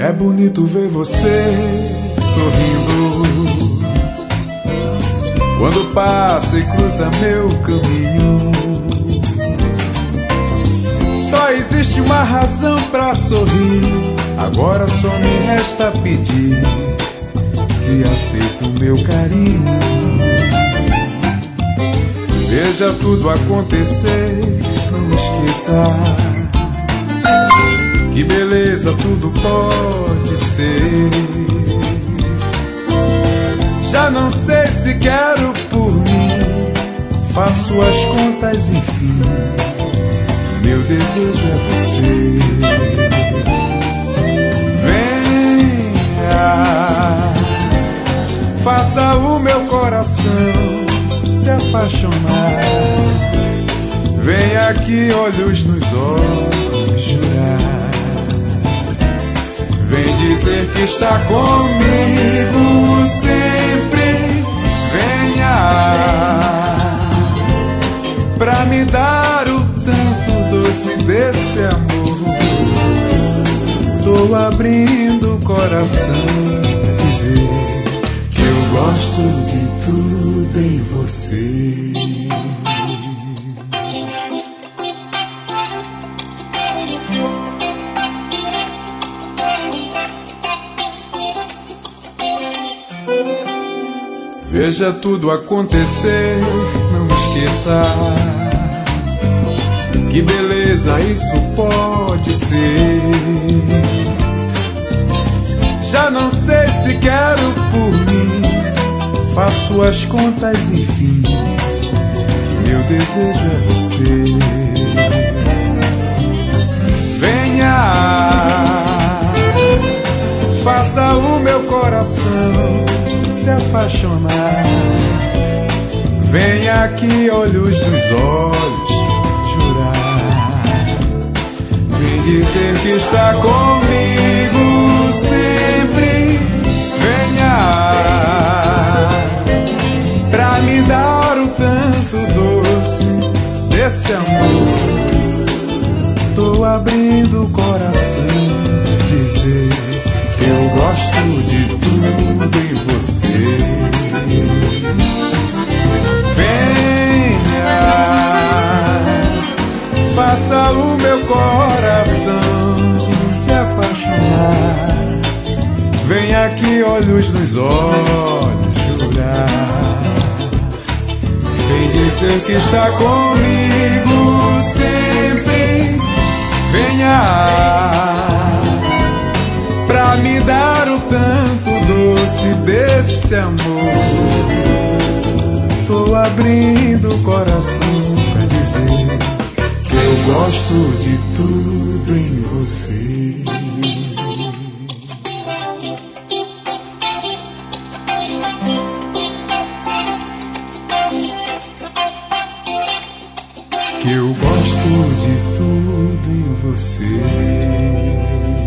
É bonito ver você sorrindo quando passa e cruza meu caminho. Só existe uma razão pra sorrir. Agora só me resta pedir que aceite o meu carinho. Veja tudo acontecer, não esqueça que beleza tudo pode ser. Já não sei se quero por mim, faço as contas enfim. Meu desejo é você. Venha, faça o meu coração se apaixonar. Venha aqui, olhos nos olhos, jurar. Vem dizer que está comigo sempre. Venha pra me dar o tanto doce desse amor. Tô abrindo o coração pra dizer que eu gosto de tudo em você. Veja tudo acontecer, não esqueça que beleza isso pode ser. Já não sei se quero por mim, faço as contas enfim. Meu desejo é você. Venha, faça o meu coração se apaixonar. Venha aqui, olhos nos olhos, jurar. Vem dizer que está comigo sempre. Venha pra me dar o tanto doce desse amor. Tô abrindo o coração pra dizer que eu gosto de tudo em você. Venha, faça o meu coração se apaixonar. Venha aqui, olhos nos olhos, jurar. Vem dizer que está comigo sempre. Venha pra me dar o tanto doce desse amor. Tô abrindo o coração pra dizer que eu gosto de tudo em você. Que eu gosto de tudo em você.